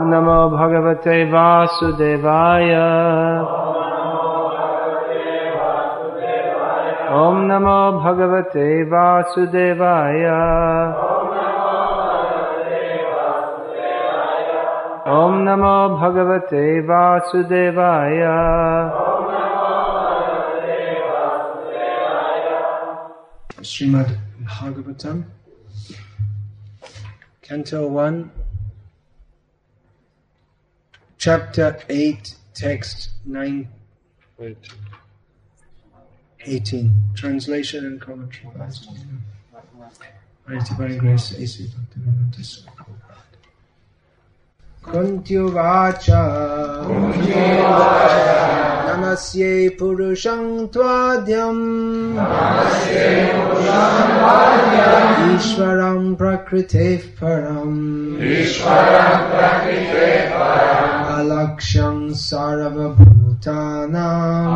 Namo Bhagavate Vasudevaya. Om Namo Bhagavate Vasudevaya. Om Namo Bhagavate Vasudevaya. Srimad Bhagavatam, Canto 1, Chapter 8, Text 9, 18. Translation and commentary. Right, Divine Grace, A.C. Bhaktivedanta Swami. Kuntyuvacha Namasye Purusham Tvadyam Ishvaram Prakrite Param Alaksham Sarvabhutanam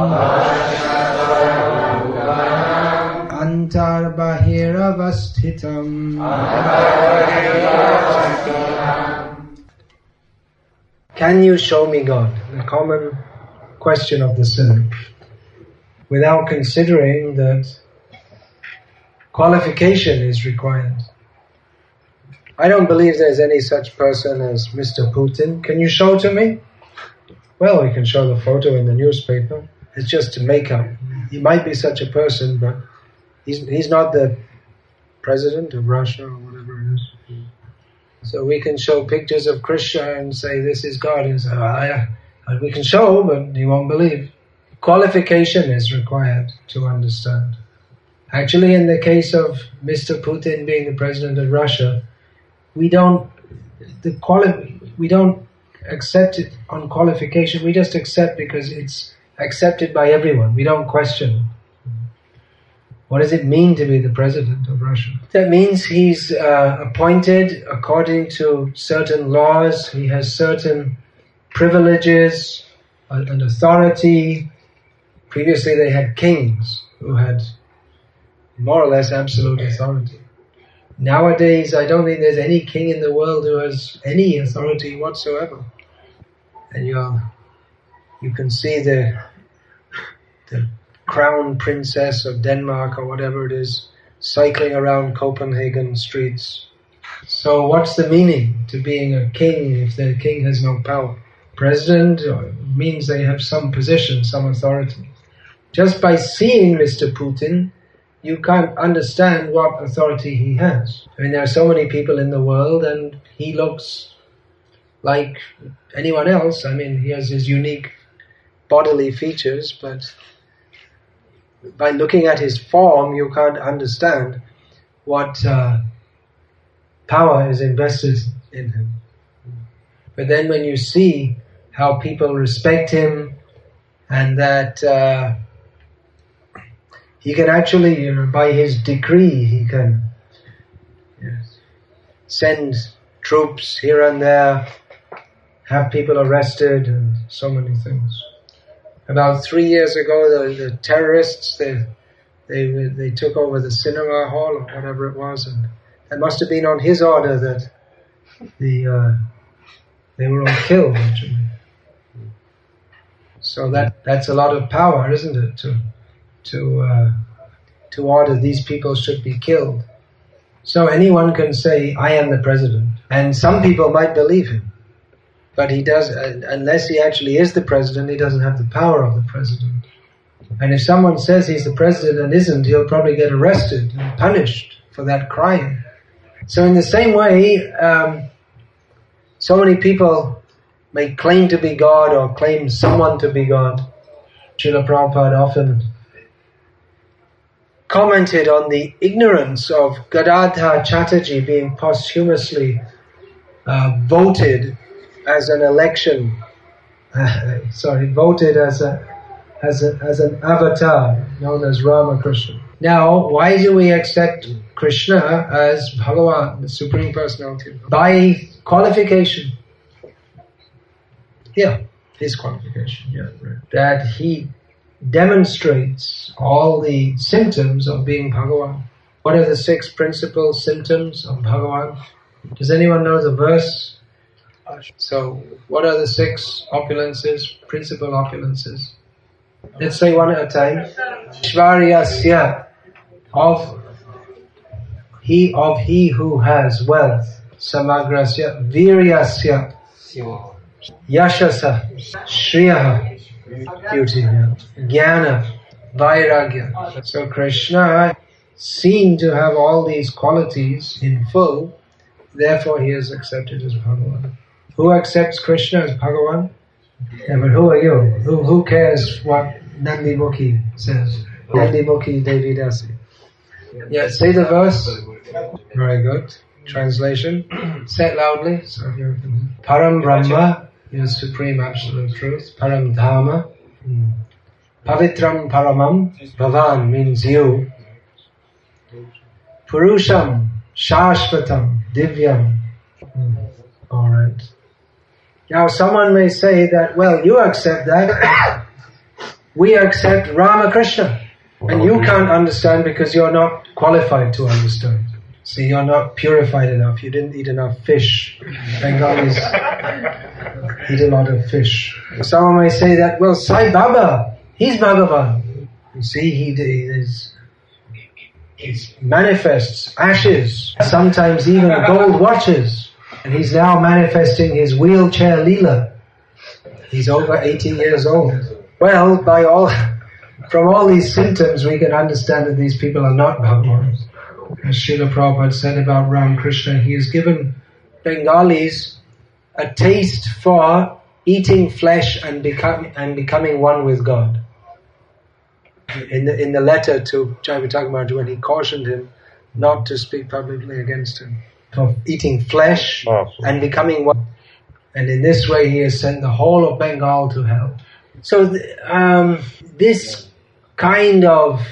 Antar Bahiravasthitam. Can you show me God? The common question of the sinner, without considering that qualification is required. I don't believe there's any such person as Mr. Putin. Can you show to me? Well, we can show the photo in the newspaper. It's just to make up. He might be such a person, but he's not the president of Russia or whatever it is. So we can show pictures of Krishna and say this is God. And say, we can show, but you won't believe. Qualification is required to understand. Actually, in the case of Mr. Putin being the president of Russia, we don't accept it on qualification. We just accept because it's accepted by everyone. We don't question. What does it mean to be the president of Russia? That means he's appointed according to certain laws. He has certain privileges and authority. Previously they had kings who had more or less absolute authority. Nowadays I don't think there's any king in the world who has any authority whatsoever. And you can see the crown princess of Denmark or whatever it is, cycling around Copenhagen streets. So what's the meaning to being a king if the king has no power? President means they have some position, some authority. Just by seeing Mr. Putin, you can't understand what authority he has. I mean, there are so many people in the world and he looks like anyone else. I mean, he has his unique bodily features, but by looking at his form, you can't understand what power is invested in him. But then when you see how people respect him and that he can actually, by his decree, he can send troops here and there, have people arrested and so many things. About 3 years ago, the terrorists, they took over the cinema hall or whatever it was, and it must have been on his order that they were all killed, actually. So that's a lot of power, isn't it? To order these people should be killed. So anyone can say, I am the president, and some people might believe him. But he does, unless he actually is the president, he doesn't have the power of the president. And if someone says he's the president and isn't, he'll probably get arrested and punished for that crime. So in the same way, so many people may claim to be God or claim someone to be God. Srila Prabhupada often commented on the ignorance of Gadadhar Chatterjee being posthumously voted as an election, voted as an avatar known as Ramakrishna. Now, why do we accept Krishna as Bhagavan, the Supreme Personality? By qualification. Yeah, his qualification. Yeah, right. That he demonstrates all the symptoms of being Bhagavan. What are the 6 principal symptoms of Bhagavan? Does anyone know the verse? So, what are the 6 opulences, principal opulences? Let's say one at a time. Shvaryasya, of he who has wealth. Samagrasya, Viryasya, Yashasa, Shriya, beauty, Jnana, Vairagya. So Krishna seemed to have all these qualities in full, therefore he is accepted as Bhagavan. Who accepts Krishna as Bhagavan? Yeah, but who are you? Who cares what Nandi Mukhi says? Nandi Mukhi Devi Dasi. Yeah, say the verse. Very good. Translation. Say it loudly. So Param Brahma is supreme absolute truth. Param Dhamma. Pavitram Paramam. Bhavan means you. Purusham Shashvatam Divyam. Alright. Now someone may say that, well, you accept that. We accept Ramakrishna. And you can't understand because you're not qualified to understand. See, you're not purified enough. You didn't eat enough fish. Bengalis eat a lot of fish. Someone may say that, well, Sai Baba, he's Bhagavan. You see, he manifests ashes, sometimes even gold watches. And he's now manifesting his wheelchair Leela. He's over 80 years old. Well, from all these symptoms, we can understand that these people are not Bhagavan. As Srila Prabhupada said about Ramakrishna, he has given Bengalis a taste for eating flesh and becoming one with God. In the letter to Jayapataka Maharaj, when he cautioned him not to speak publicly against him, for eating flesh and becoming one. And in this way, he has sent the whole of Bengal to hell. So this kind of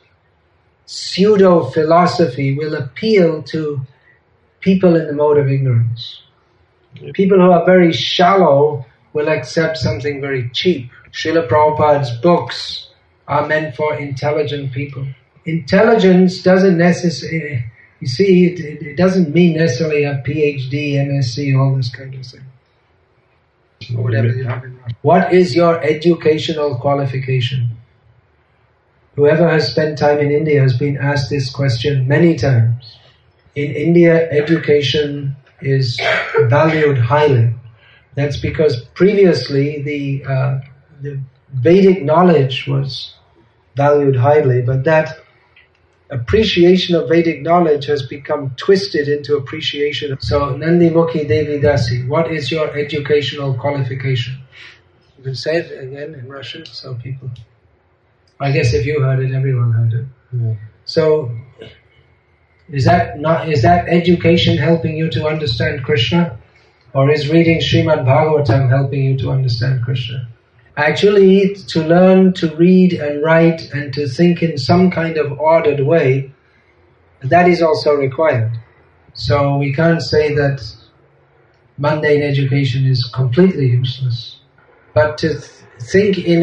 pseudo-philosophy will appeal to people in the mode of ignorance. People who are very shallow will accept something very cheap. Srila Prabhupada's books are meant for intelligent people. Intelligence doesn't necessarily, you see, it doesn't mean necessarily a PhD, MSc, all this kind of thing. Or whatever you have in mind. What is your educational qualification? Whoever has spent time in India has been asked this question many times. In India, education is valued highly. That's because previously the Vedic knowledge was valued highly, but that appreciation of Vedic knowledge has become twisted into appreciation. So, Nandi Mukhi Devi Dasi, what is your educational qualification? You can say it again in Russian, so people... I guess if you heard it, everyone heard it. Yeah. So, is that education helping you to understand Krishna? Or is reading Srimad Bhagavatam helping you to understand Krishna? Actually, to learn to read and write and to think in some kind of ordered way, that is also required. So we can't say that mundane education is completely useless. But to think in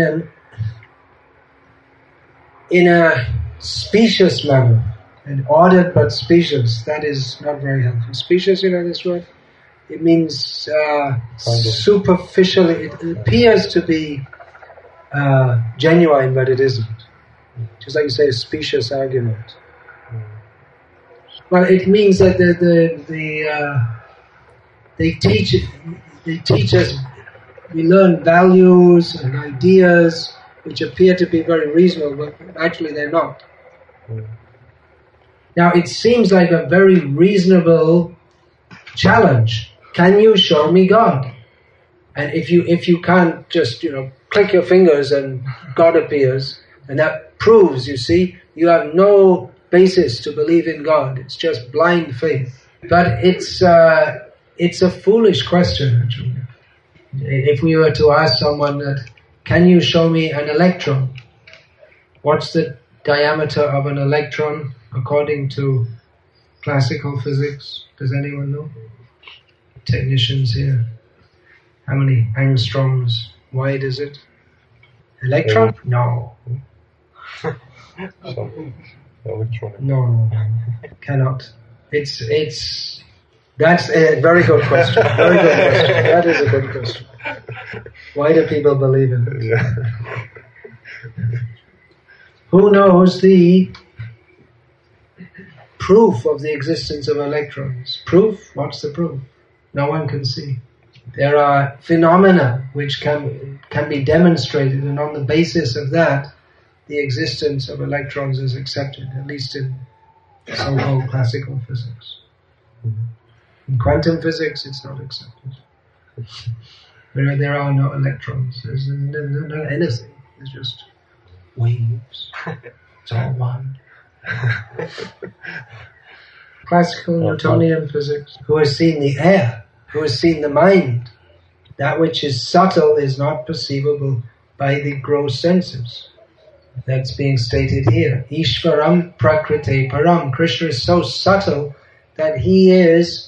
a specious manner, and ordered but specious, that is not very helpful. Specious, you know this word? It means superficially, it appears to be genuine, but it isn't. Just like you say, a specious argument. Well, it means that they teach us, we learn values and ideas which appear to be very reasonable, but actually they're not. Now, it seems like a very reasonable challenge. Can you show me God? And if you can't just, click your fingers and God appears, and that proves, you see, you have no basis to believe in God. It's just blind faith. But it's a foolish question, actually. If we were to ask someone that, can you show me an electron? What's the diameter of an electron according to classical physics? Does anyone know? Technicians here. How many angstroms wide is it? Electron? No. Electron. No. Cannot. It's That's a very good question. Very good question. That is a good question. Why do people believe in it? Yeah. Who knows the proof of the existence of electrons? Proof? What's the proof? No one can see. There are phenomena which can be demonstrated, and on the basis of that, the existence of electrons is accepted, at least in so-called classical physics. In quantum physics, it's not accepted. There are no electrons. There's not anything. It's just waves. It's all one. Classical Newtonian physics. Who has seen the air? Who has seen the mind? That which is subtle is not perceivable by the gross senses. That's being stated here. Ishvaram prakrite param. Krishna is so subtle that he is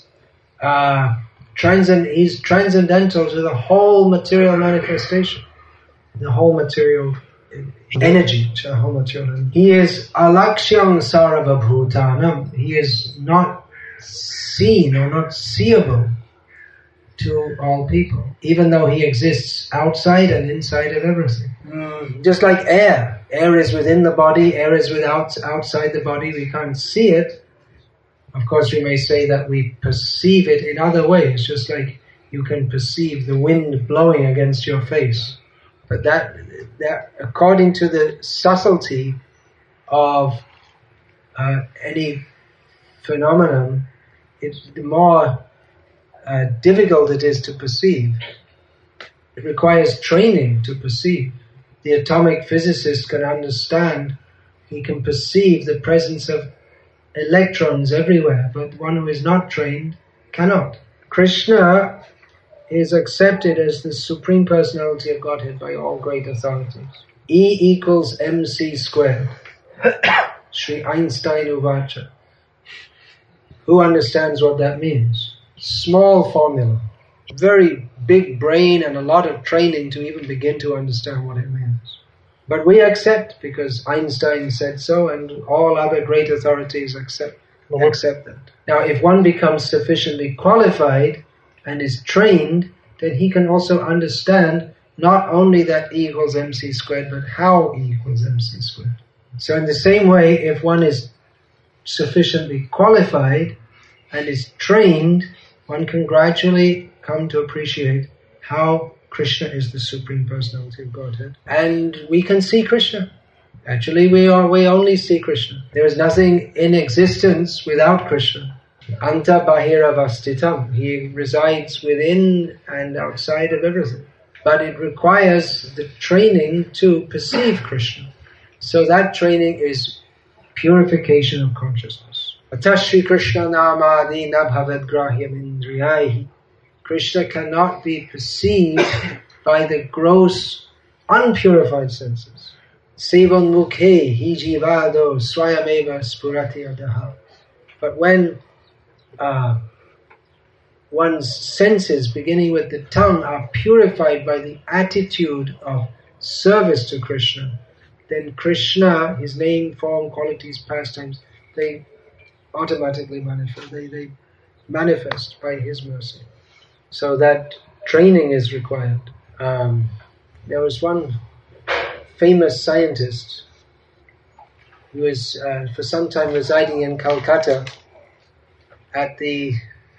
he's transcendental to the whole material manifestation, the whole material energy, to the whole material energy. He is alakshyam sarvabhutanam. He is not seen or not seeable to all people, even though he exists outside and inside of everything. Just like air. Air is within the body, air is outside the body. We can't see it. Of course, we may say that we perceive it in other ways, just like you can perceive the wind blowing against your face. But that according to the subtlety of any phenomenon, the more difficult it is to perceive. It requires training to perceive. The atomic physicist can understand, he can perceive the presence of electrons everywhere, but one who is not trained cannot. Krishna is accepted as the Supreme Personality of Godhead by all great authorities. E equals mc squared. Sri Einstein Uvacha. Who understands what that means? Small formula. Very big brain and a lot of training to even begin to understand what it means. But we accept because Einstein said so, and all other great authorities accept that. Now, if one becomes sufficiently qualified and is trained, then he can also understand not only that E equals mc squared, but how E equals mc squared. So in the same way, if one is sufficiently qualified and is trained, one can gradually come to appreciate how Krishna is the Supreme Personality of Godhead. And we can see Krishna. Actually, we only see Krishna. There is nothing in existence without Krishna. Anta bahiravastitam. He resides within and outside of everything. But it requires the training to perceive Krishna. So that training is purification of consciousness. Atashri Krishna namadi nabhavad grahyam indriyahi. Krishna cannot be perceived by the gross, unpurified senses. Sevan mukhe hi jivado swayameva spurati adaha. But when one's senses, beginning with the tongue, are purified by the attitude of service to Krishna, then Krishna, his name, form, qualities, pastimes, they automatically manifest. They manifest by his mercy. So that training is required. There was one famous scientist who was for some time residing in Calcutta at the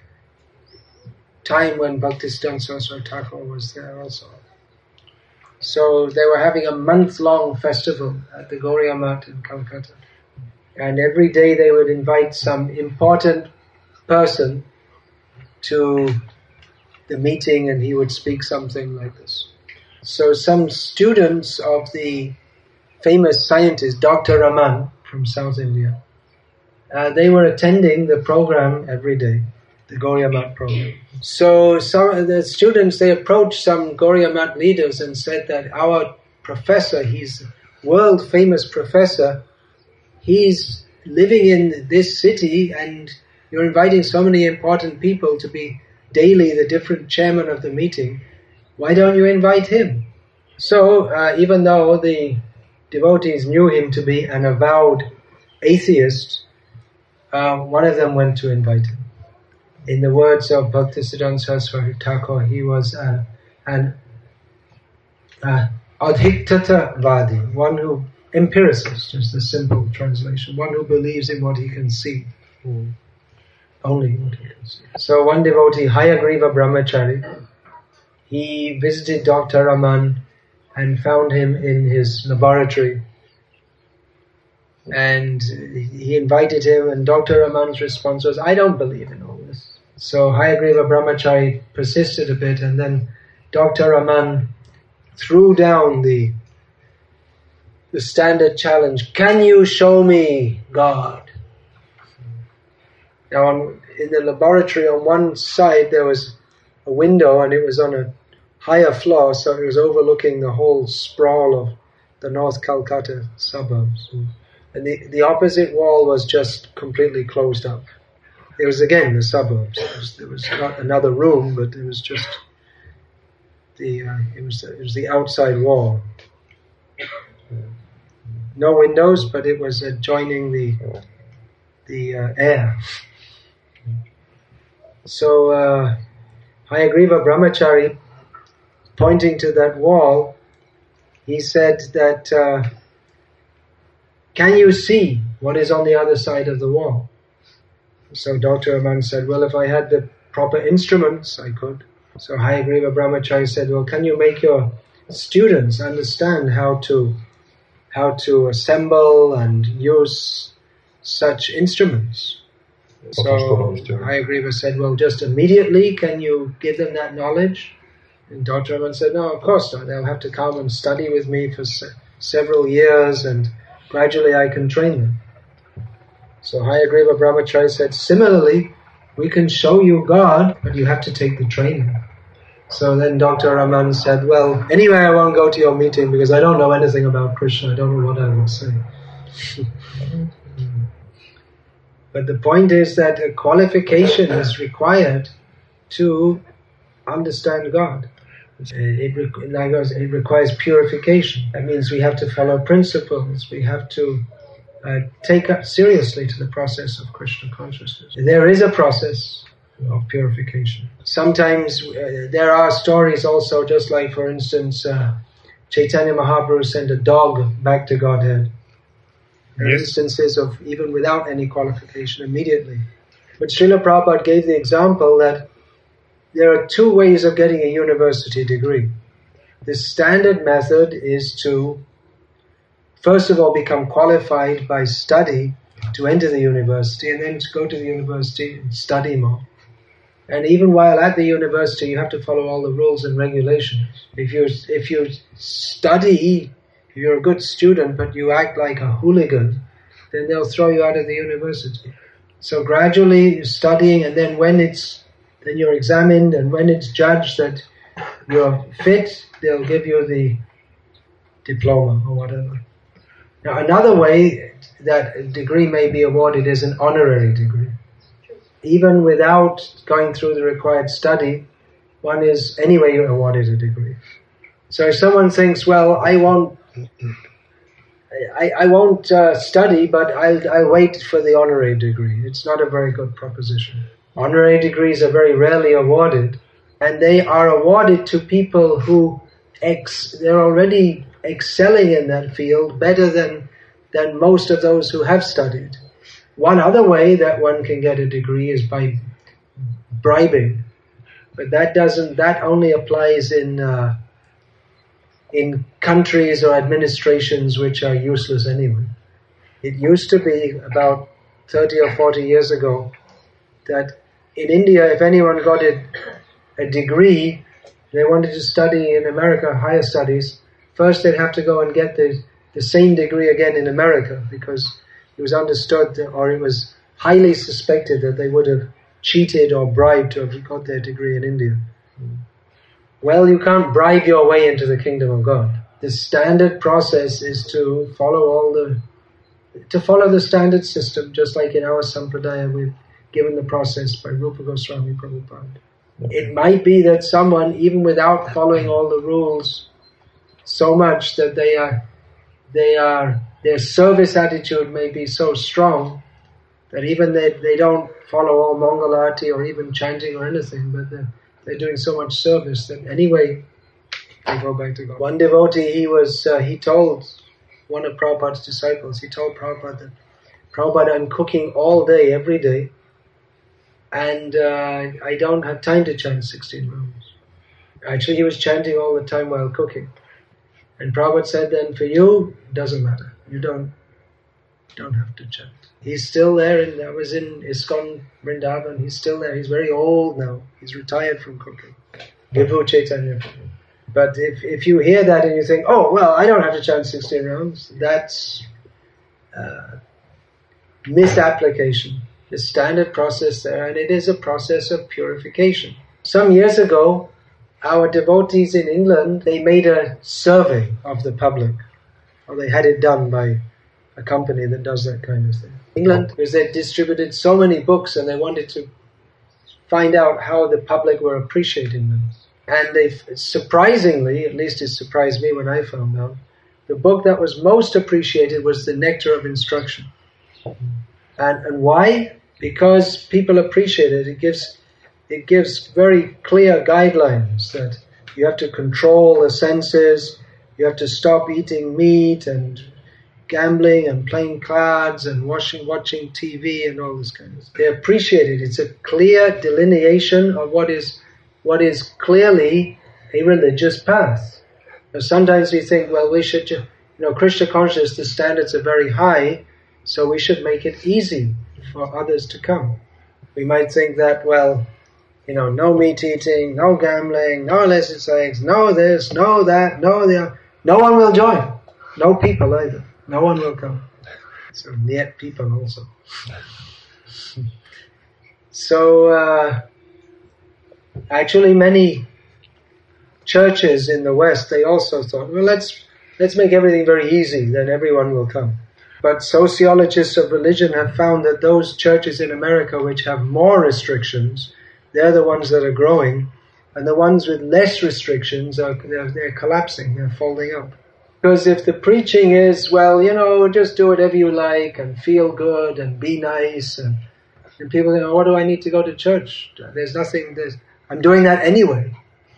time when Bhaktisiddhanta Saraswati Thakur was there also. So they were having a month-long festival at the Gauriya Math in Calcutta. And every day they would invite some important person to the meeting, and he would speak something like this. So some students of the famous scientist Dr. Raman from South India, they were attending the program every day, the Gauriya Math program. So some of the students, they approached some Gauriya Math leaders and said that our professor, he's a world famous professor, he's living in this city and you're inviting so many important people to be daily the different chairman of the meeting. Why don't you invite him? So even though the devotees knew him to be an avowed atheist, one of them went to invite him. In the words of Bhaktisiddhanta Saraswati Thakur, he was an adhiktata-vadi, one who, empiricist, just the simple translation, one who believes in what he can see. Only what he can see. So one devotee, Hayagriva Brahmachari, he visited Dr. Raman and found him in his laboratory. And he invited him, and Dr. Raman's response was, I don't believe in all this. So Hayagriva Brahmachari persisted a bit, and then Dr. Raman threw down the standard challenge, can you show me God? Now in the laboratory on one side there was a window, and it was on a higher floor, so it was overlooking the whole sprawl of the North Calcutta suburbs. And the opposite wall was just completely closed up. It was again the suburbs. There was not another room, but it was just it was the outside wall. No windows, but it was adjoining the air. So Hayagriva Brahmachari, pointing to that wall, he said that, can you see what is on the other side of the wall? So Dr. Raman said, well, if I had the proper instruments, I could. So Hayagriva Brahmachari said, well, can you make your students understand how to assemble and use such instruments? So Hayagriva said, well, just immediately, can you give them that knowledge? And Dr. Raman said, no, of course not. They'll have to come and study with me for several years, and gradually I can train them. So Hayagriva Brahmachari said, similarly, we can show you God, but you have to take the training. So then Dr. Raman said, well, anyway, I won't go to your meeting because I don't know anything about Krishna. I don't know what I will say. But the point is that a qualification is required to understand God. It requires purification. That means we have to follow principles. We have to take up seriously to the process of Krishna consciousness. There is a process of purification. Sometimes there are stories also, just like, for instance, Chaitanya Mahaprabhu sent a dog back to Godhead. There are instances of even without any qualification immediately. But Srila Prabhupada gave the example that there are two ways of getting a university degree. The standard method is to, first of all, become qualified by study to enter the university, and then to go to the university and study more. And even while at the university, you have to follow all the rules and regulations. If you study, if you're a good student, but you act like a hooligan, then they'll throw you out of the university. So gradually you're studying, and then then you're examined, and when it's judged that you're fit, they'll give you the diploma or whatever. Now another way that a degree may be awarded is an honorary degree. Even without going through the required study, one is anyway awarded a degree. So if someone thinks, well, I won't study, but I'll wait for the honorary degree, it's not a very good proposition. Honorary degrees are very rarely awarded, and they are awarded to people who they're already excelling in that field better than most of those who have studied. One other way that one can get a degree is by bribing, but that only applies in countries or administrations which are useless anyway. It used to be about 30 or 40 years ago that in India, if anyone got a degree, they wanted to study in America, higher studies, first they'd have to go and get the same degree again in America, because it was understood, or it was highly suspected, that they would have cheated or bribed to have got their degree in India. Well, you can't bribe your way into the kingdom of God. The standard process is to follow the standard system, just like in our Sampradaya we've given the process by Rupa Goswami Prabhupada. It might be that someone, even without following all the rules so much, that their service attitude may be so strong that even they don't follow all Mangalarti or even chanting or anything, but they're doing so much service that anyway they go back to God. One devotee, he told one of Prabhupada's disciples, he told Prabhupada that, Prabhupada, I'm cooking all day, every day, and I don't have time to chant 16 rounds. Actually, he was chanting all the time while cooking. And Prabhupada said, then for you, it doesn't matter. You don't have to chant. He's still there, and I was in ISKCON Vrindavan, he's still there. He's very old now. He's retired from cooking. Vibhu Chaitanya. But if you hear that and you think, oh, well, I don't have to chant 16 rounds, that's misapplication. The standard process there, and it is a process of purification. Some years ago, our devotees in England, they made a survey of the public. Or they had it done by a company that does that kind of thing. England, because they distributed so many books and they wanted to find out how the public were appreciating them. And they surprisingly, at least it surprised me when I found out, the book that was most appreciated was The Nectar of Instruction. And why? Because people appreciate it. It gives very clear guidelines that you have to control the senses, you have to stop eating meat and gambling and playing cards and watching TV and all this kind of stuff. They appreciate it. It's a clear delineation of what is clearly a religious path. Now, sometimes we think, well, we should, Krishna consciousness, the standards are very high, so we should make it easy for others to come. We might think that, well, no meat eating, no gambling, no illicit sex, no this, no that, no the other. No one will join. No people either. No one will come. So, yet people also. So, actually many churches in the West, they also thought, well, let's make everything very easy, then everyone will come. But sociologists of religion have found that those churches in America which have more restrictions, they're the ones that are growing, and the ones with less restrictions they're collapsing, they're folding up. Because if the preaching is, well, just do whatever you like and feel good and be nice, and people think, what do I need to go to church? I'm doing that anyway.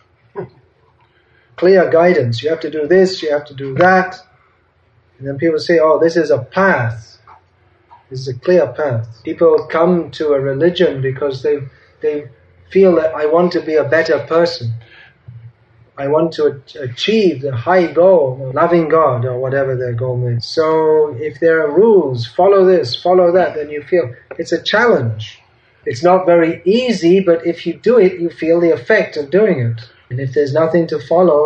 Clear guidance. You have to do this, you have to do that. And then people say, oh, this is a path. This is a clear path. People come to a religion because they feel that I want to be a better person. I want to achieve the high goal of loving God or whatever their goal is. So if there are rules, follow this, follow that, then you feel it's a challenge. It's not very easy, but if you do it, you feel the effect of doing it. And if there's nothing to follow,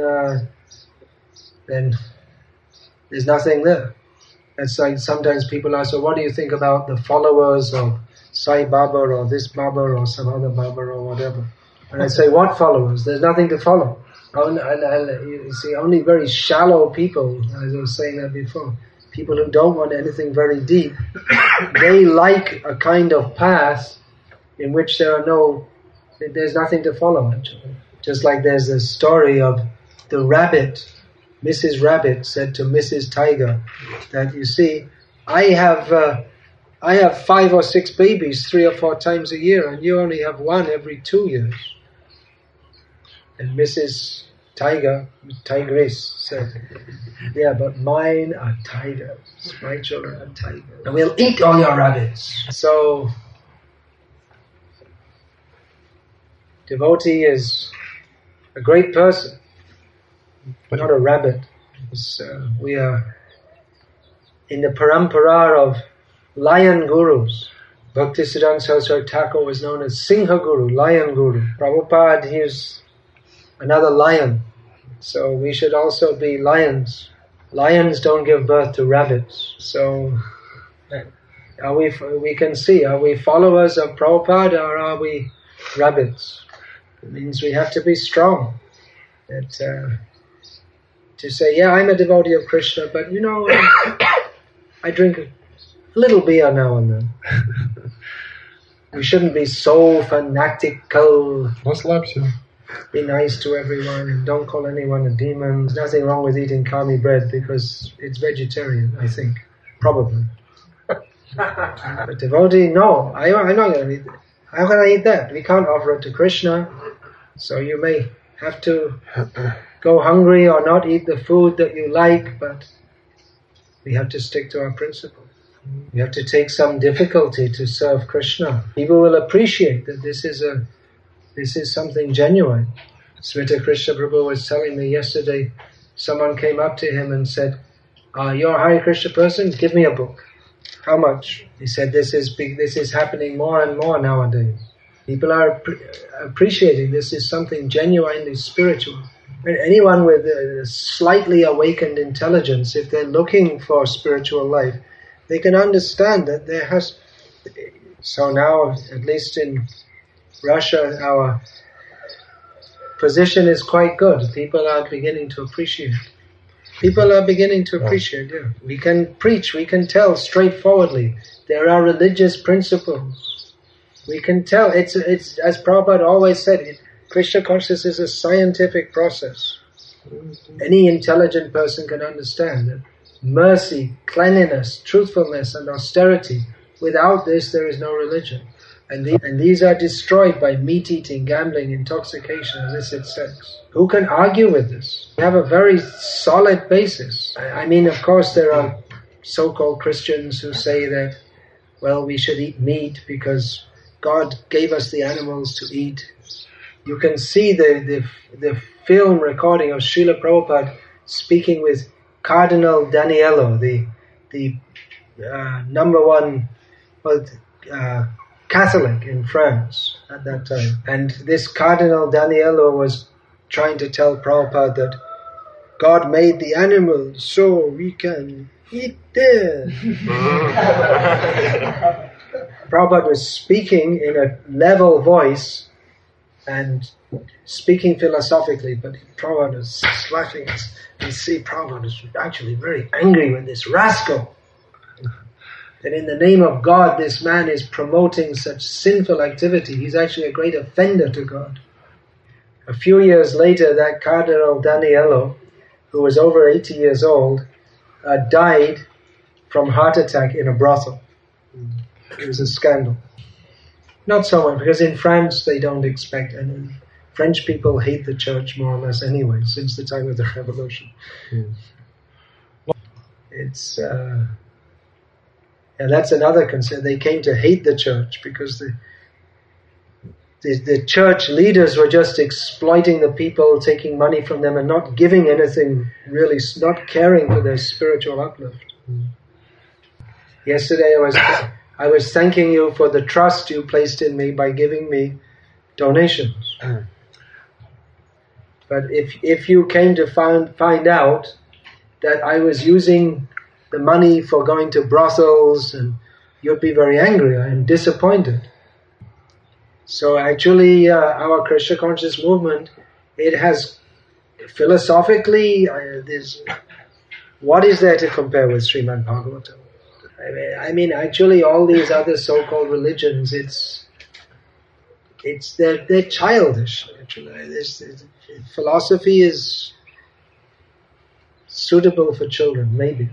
then there's nothing there. It's like sometimes people ask, so what do you think about the followers of Sai Baba or this Baba or some other Baba or whatever? And I say, what followers? There's nothing to follow. You see, only very shallow people, as I was saying that before, people who don't want anything very deep, they like a kind of path in which there's nothing to follow, actually. Just like there's a story of the rabbit. Mrs. Rabbit said to Mrs. Tiger that, you see, I have 5 or 6 babies 3 or 4 times a year, and you only have 1 every 2 years. And Mrs. Tigress said, yeah, but mine are tigers. My children are tigers. And we'll eat all your rabbits. So, devotee is a great person, not a rabbit. We are in the parampara of lion gurus. Bhaktisiddhanta Saraswati Thakur was known as Singha Guru, lion guru. Prabhupada, he is another lion. So we should also be lions. Lions don't give birth to rabbits. So we can see, are we followers of Prabhupada or are we rabbits? It means we have to be strong. To say, yeah, I'm a devotee of Krishna, but I drink a little beer now and then. We shouldn't be so fanatical. Be nice to everyone and don't call anyone a demon. There's nothing wrong with eating kami bread because it's vegetarian, I think. Probably. A devotee, no, I'm not going to eat it. How can I eat that? We can't offer it to Krishna. So you may have to go hungry or not eat the food that you like, but we have to stick to our principle. We have to take some difficulty to serve Krishna. People will appreciate that this is something genuine. Smita Krishna Prabhu was telling me yesterday, someone came up to him and said, "You're a Hare Krishna person? Give me a book." "How much?" He said, this is happening more and more nowadays. People are appreciating this is something genuinely spiritual. And anyone with a slightly awakened intelligence, if they're looking for spiritual life, they can understand that there has... So now, at least in Russia, our position is quite good. People are beginning to appreciate. Yeah. We can preach, we can tell straightforwardly. There are religious principles. We can tell. It's as Prabhupada always said, Krishna consciousness is a scientific process. Any intelligent person can understand that mercy, cleanliness, truthfulness and austerity, without this there is no religion. And these are destroyed by meat-eating, gambling, intoxication, illicit sex. Who can argue with this? We have a very solid basis. I mean, of course, there are so-called Christians who say that, well, we should eat meat because God gave us the animals to eat. You can see the film recording of Srila Prabhupada speaking with Cardinal Daniello, the number one Catholic in France at that time. And this Cardinal Daniello was trying to tell Prabhupada that God made the animals so we can eat them. Prabhupada was speaking in a level voice and speaking philosophically, but Prabhupada was slashing his... You see, Prabhupada was actually very angry with this rascal. That in the name of God, this man is promoting such sinful activity. He's actually a great offender to God. A few years later, that Cardinal Daniello, who was over 80 years old, died from heart attack in a brothel. It was a scandal. Not so much, because in France they don't expect, and French people hate the church more or less anyway, since the time of the revolution. It's... And that's another concern. They came to hate the church because the church leaders were just exploiting the people, taking money from them and not giving anything, really not caring for their spiritual uplift. Yesterday I was thanking you for the trust you placed in me by giving me donations. But if you came to find out that I was using the money for going to brothels, and you'd be very angry and disappointed. So actually, our Krishna conscious movement, it has philosophically, what is there to compare with Srimad Bhagavatam? I mean, actually, all these other so-called religions, they're childish. Actually, philosophy is suitable for children, maybe.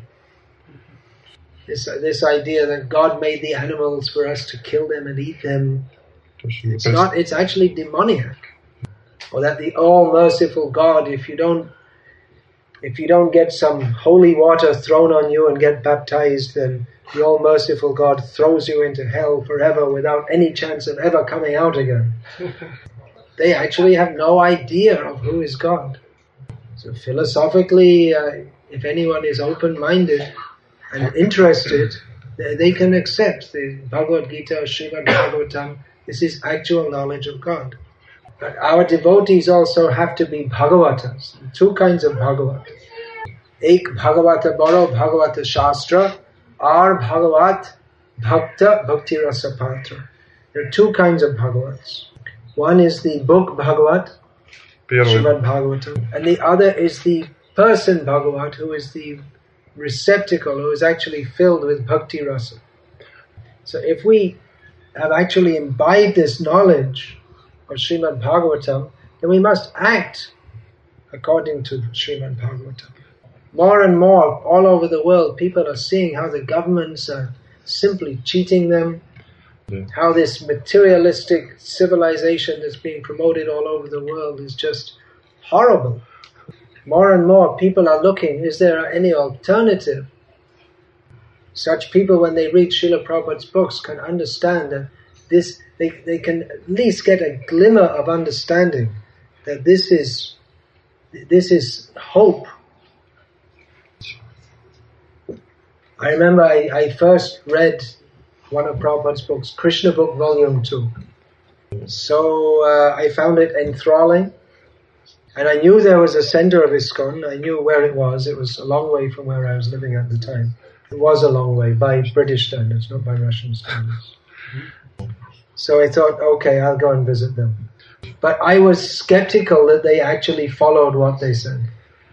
This idea that God made the animals for us to kill them and eat them, it's actually demoniac. Or that the all-merciful God, if you don't get some holy water thrown on you and get baptized, then the all-merciful God throws you into hell forever without any chance of ever coming out again. They actually have no idea of who is God. So philosophically, if anyone is open-minded and interested, they can accept the Bhagavad Gita or Srimad Bhagavatam. This is actual knowledge of God. But our devotees also have to be Bhagavatas. Two kinds of Bhagavat. Ek Bhagavata Baro Bhagavata Shastra, Ar Bhagavat Bhakta Bhakti Rasa Patra. There are two kinds of Bhagavats. One is the book Bhagavat, Srimad Bhagavatam, and the other is the person Bhagavat, who is the receptacle, who is actually filled with bhakti rasa. So if we have actually imbibed this knowledge of Srimad Bhagavatam, then we must act according to Srimad Bhagavatam. More and more, all over the world, people are seeing how the governments are simply cheating them. Yeah. How this materialistic civilization that's being promoted all over the world is just horrible. More and more people are looking, is there any alternative? Such people, when they read Srila Prabhupada's books, can understand that this, they can at least get a glimmer of understanding that this is hope. I remember I first read one of Prabhupada's books, Krishna Book Volume 2. So I found it enthralling. And I knew there was a center of ISKCON. I knew where it was. It was a long way from where I was living at the time. It was a long way by British standards, not by Russian standards. So I thought, okay, I'll go and visit them. But I was skeptical that they actually followed what they said.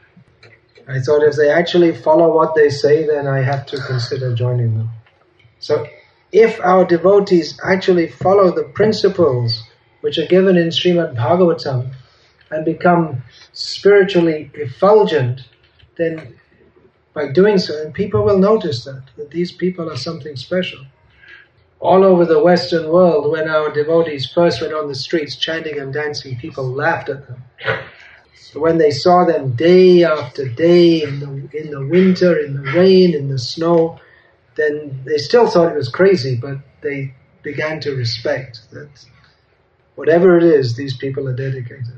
I thought if they actually follow what they say, then I have to consider joining them. So if our devotees actually follow the principles which are given in Srimad Bhagavatam and become spiritually effulgent, then by doing so, and people will notice that these people are something special. All over the Western world, when our devotees first went on the streets chanting and dancing, people laughed at them. But when they saw them day after day in the winter, in the rain, in the snow, then they still thought it was crazy, but they began to respect that whatever it is, these people are dedicated.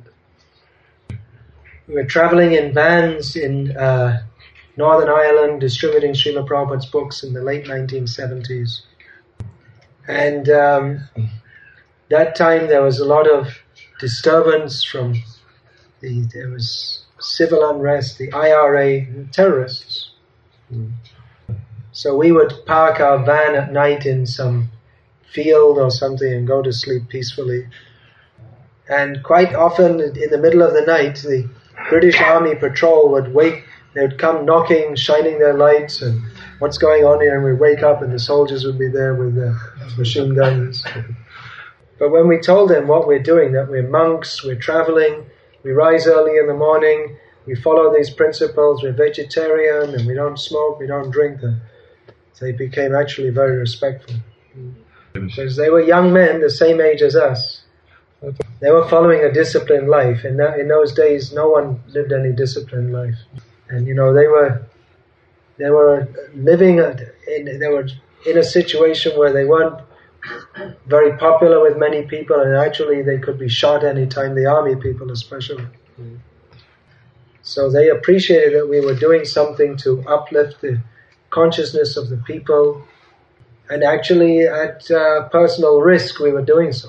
We were traveling in vans in Northern Ireland, distributing Srila Prabhupada's books in the late 1970s. And that time there was a lot of disturbance from there was civil unrest, the IRA, terrorists. So we would park our van at night in some field or something and go to sleep peacefully. And quite often in the middle of the night, the British Army patrol would they would come knocking, shining their lights, and what's going on here? And we'd wake up and the soldiers would be there with their machine guns. But when we told them what we're doing, that we're monks, we're traveling, we rise early in the morning, we follow these principles, we're vegetarian, and we don't smoke, we don't drink, they became actually very respectful. Because they were young men, the same age as us. They were following a disciplined life. And in those days, no one lived any disciplined life. And they were living they were in a situation where they weren't very popular with many people, and actually they could be shot any time, the army people especially. So they appreciated that we were doing something to uplift the consciousness of the people, and actually at personal risk we were doing so.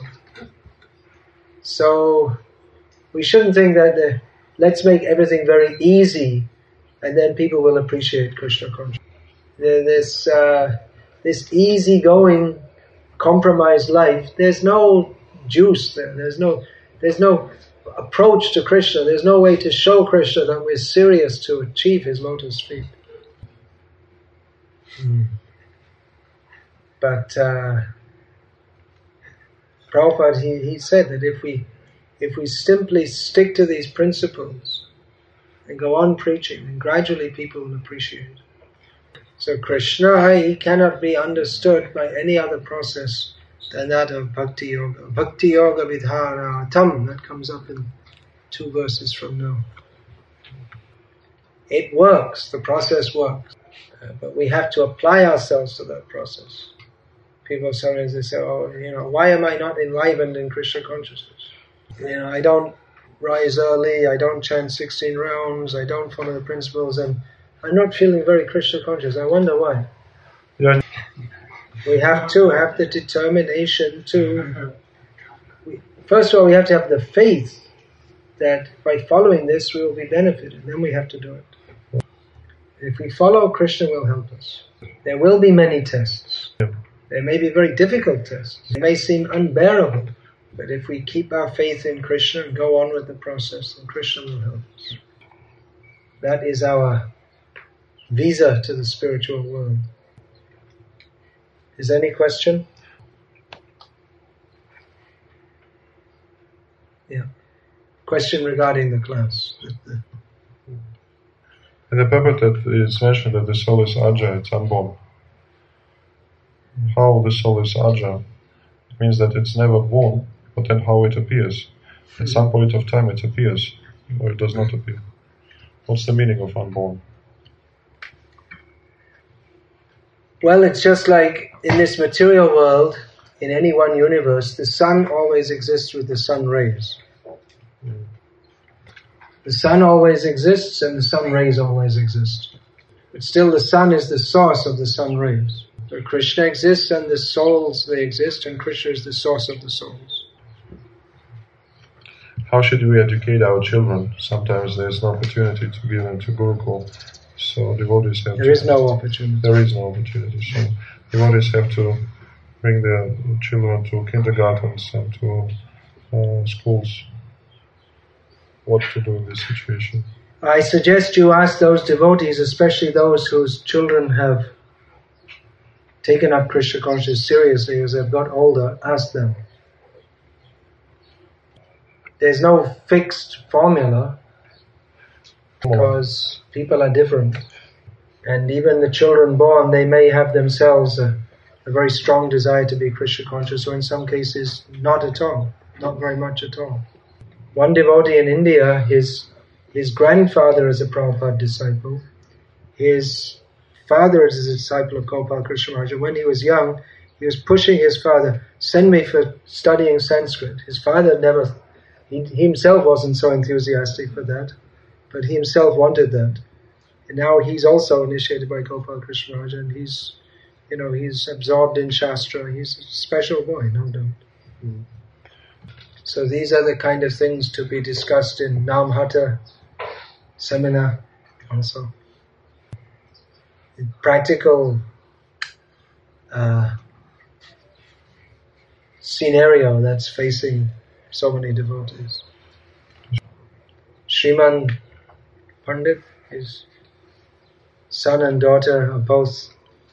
So we shouldn't think that let's make everything very easy and then people will appreciate Krishna consciousness. This easy-going, compromised life, there's no juice there. There's no approach to Krishna. There's no way to show Krishna that we're serious to achieve his lotus feet. But Prabhupada, he said that if we simply stick to these principles and go on preaching, then gradually people will appreciate it. So Krishna, he cannot be understood by any other process than that of Bhakti Yoga. Bhakti Yoga Vidharatam, that comes up in 2 verses from now. It works, the process works, but we have to apply ourselves to that process. People sometimes they say, why am I not enlivened in Krishna consciousness? I don't rise early, I don't chant 16 rounds, I don't follow the principles, and I'm not feeling very Krishna conscious. I wonder why. Yeah. We have to have the determination to... First of all, we have to have the faith that by following this we will be benefited. Then we have to do it. If we follow, Krishna will help us. There will be many tests. Yeah. There may be very difficult tests. They may seem unbearable. But if we keep our faith in Krishna and go on with the process, then Krishna will help us. That is our visa to the spiritual world. Is there any question? Yeah. Question regarding the class. In the Prabhupada, it's mentioned that the soul is agile, it's unborn. how the soul is aja. It means that it's never born, but then how it appears. At some point of time it appears, or it does not appear. What's the meaning of unborn? Well, it's just like in this material world, in any one universe, the sun always exists with the sun rays. The sun always exists and the sun rays always exist. But still the sun is the source of the sun rays. So Krishna exists and the souls, they exist, and Krishna is the source of the souls. How should we educate our children? Sometimes there's no opportunity to give them to Gurukul. So devotees have There is no opportunity. There is no opportunity. So devotees have to bring their children to kindergartens and to schools. What to do in this situation? I suggest you ask those devotees, especially those whose children have taken up Krishna consciousness seriously as they've got older, ask them. There's no fixed formula because people are different. And even the children born, they may have themselves a very strong desire to be Krishna conscious, or in some cases, not at all, not very much at all. One devotee in India, his grandfather is a Prabhupada disciple. His father is a disciple of Gopal Krishna Maharaj. When he was young, he was pushing his father, send me for studying Sanskrit. His father he himself wasn't so enthusiastic for that, but he himself wanted that. And now he's also initiated by Gopal Krishna Maharaj, and he's absorbed in Shastra. He's a special boy, no doubt. So these are the kind of things to be discussed in Namhata seminar also. In practical scenario that's facing so many devotees. Sriman Pandit, his son and daughter are both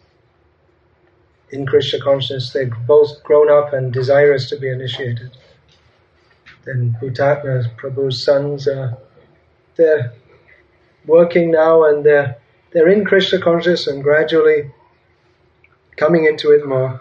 in Krishna consciousness. They've both grown up and desirous to be initiated. Then Bhutatma, Prabhu's sons, they're working now and they're in Krishna consciousness and gradually coming into it more.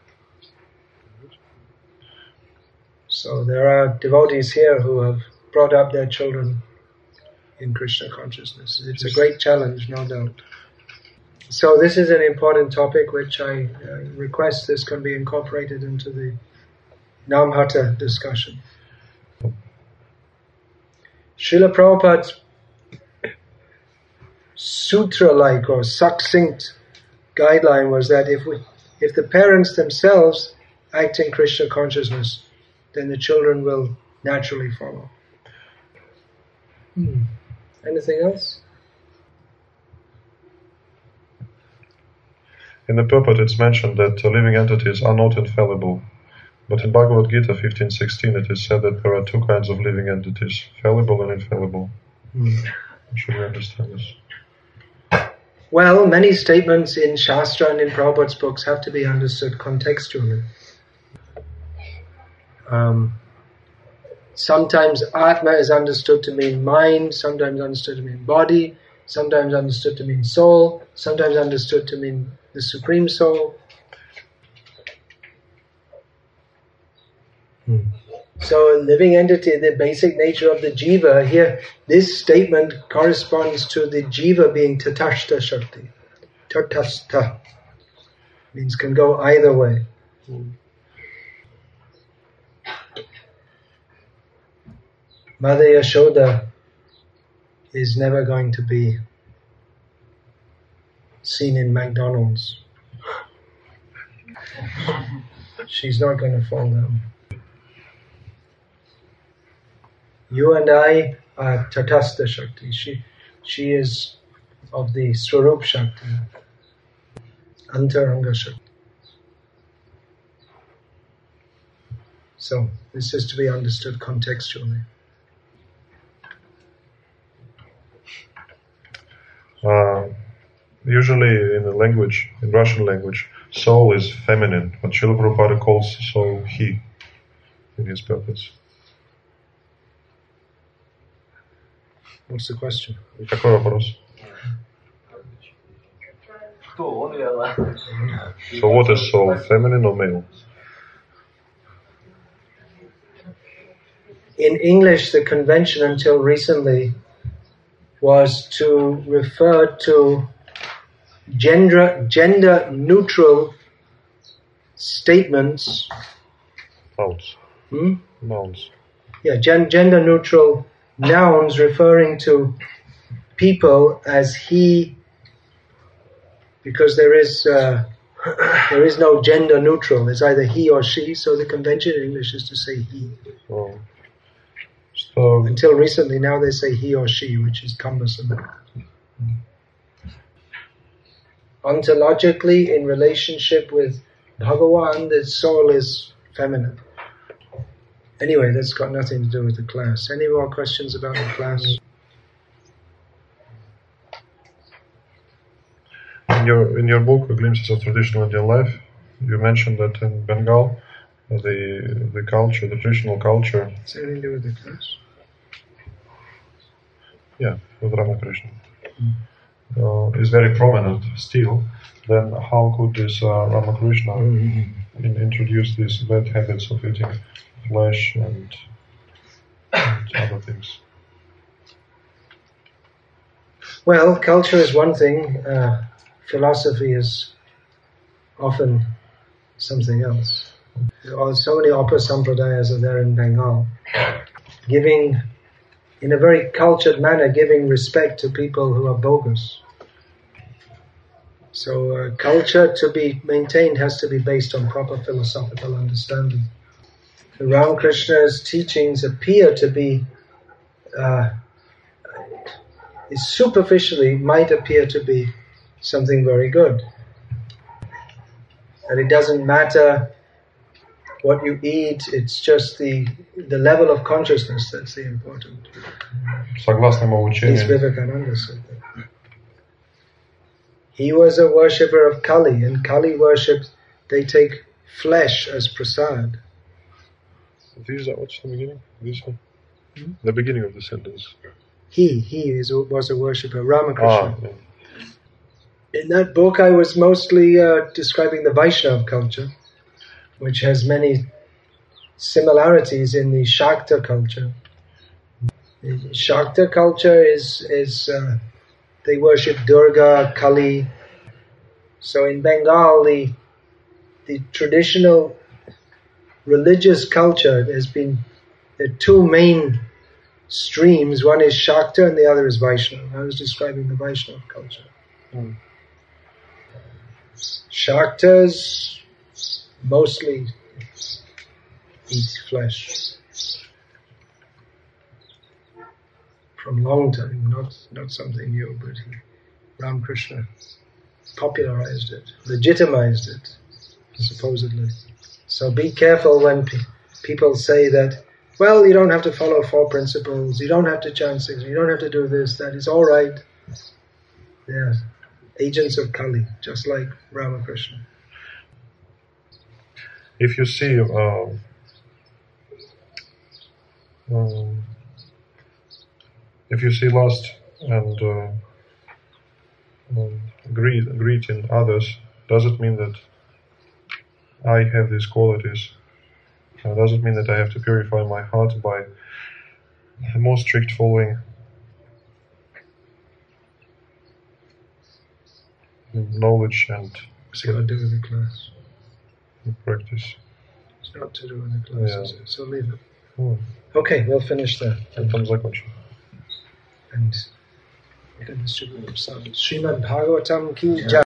So there are devotees here who have brought up their children in Krishna consciousness. It's a great challenge, no doubt. So this is an important topic which I request this can be incorporated into the Namhata discussion. Srila Prabhupada's sutra-like or succinct guideline was that if the parents themselves act in Krishna consciousness, then the children will naturally follow. Anything else? In the purport it's mentioned that living entities are not infallible. But in Bhagavad Gita 15:16 it is said that there are two kinds of living entities, fallible and infallible. Should we understand this? Well, many statements in Shastra and in Prabhupada's books have to be understood contextually. Sometimes Atma is understood to mean mind, sometimes understood to mean body, sometimes understood to mean soul, sometimes understood to mean the Supreme Soul. So a living entity, the basic nature of the jiva, here this statement corresponds to the jiva being tatashta shakti. Tatashta means can go either way. Mother Yashoda is never going to be seen in McDonald's. She's not going to fall down. You and I are Tatastha Shakti. She is of the Swarup Shakti, Antaranga Shakti. So this is to be understood contextually. Usually in the language, in Russian language, soul is feminine, but Srila Prabhupada calls soul he in his purpose. What's the question? Какой вопрос? So what is soul, feminine or male? In English, the convention until recently was to refer to gender neutral statements. Nouns. Hmm? Nouns. Yeah, gender neutral nouns referring to people as he, because there is no gender neutral. It's either he or she. So the convention in English is to say he. Oh. So Until recently, now they say he or she, which is cumbersome. Ontologically, in relationship with Bhagavan, the soul is feminine. Anyway, that's got nothing to do with the class. Any more questions about the class? in your book, Glimpses of Traditional Indian Life, you mentioned that in Bengal, the culture, the traditional culture. Is anything to do with the class? Yeah, with Ramakrishna. Is very prominent still. Then how could this Ramakrishna introduce these bad habits of eating flesh and other things? Well, culture is one thing. Philosophy is often something else. There are so many Upasampradayas are there in Bengal, giving, in a very cultured manner, giving respect to people who are bogus. So culture to be maintained has to be based on proper philosophical understanding. The Ramakrishna's teachings appear to be, superficially might appear to be something very good. And it doesn't matter what you eat, it's just the level of consciousness that's the important. Согласно ему учению. Vivekananda said that. He was a worshipper of Kali, and Kali worship, they take flesh as prasad. Is that what's the beginning? This one? The beginning of the sentence. He was a worshipper, Ramakrishna. Yeah. In that book, I was mostly describing the Vaishnava culture, which has many similarities in the Shakta culture. The Shakta culture is they worship Durga, Kali. So in Bengal, the traditional religious culture, there are two main streams. One is Shakta and the other is Vaishnava. I was describing the Vaishnava culture. Shaktas mostly eat flesh. From long time, not something new, but Ramakrishna popularized it, legitimized it, supposedly. So be careful when people say that, well, you don't have to follow 4 principles, you don't have to chant 6, you don't have to do this, that is all right. Yeah, agents of Kali, just like Ramakrishna. If you see lust and greed in others, does it mean that I have these qualities? Does it mean that I have to purify my heart by more strict following knowledge and It's got to do with the class. practice? It's not to do with the class, is it? So leave it. Okay, we'll finish there. Там закончим. And you can distribute yourself. Srimad Bhagavatam ki jai.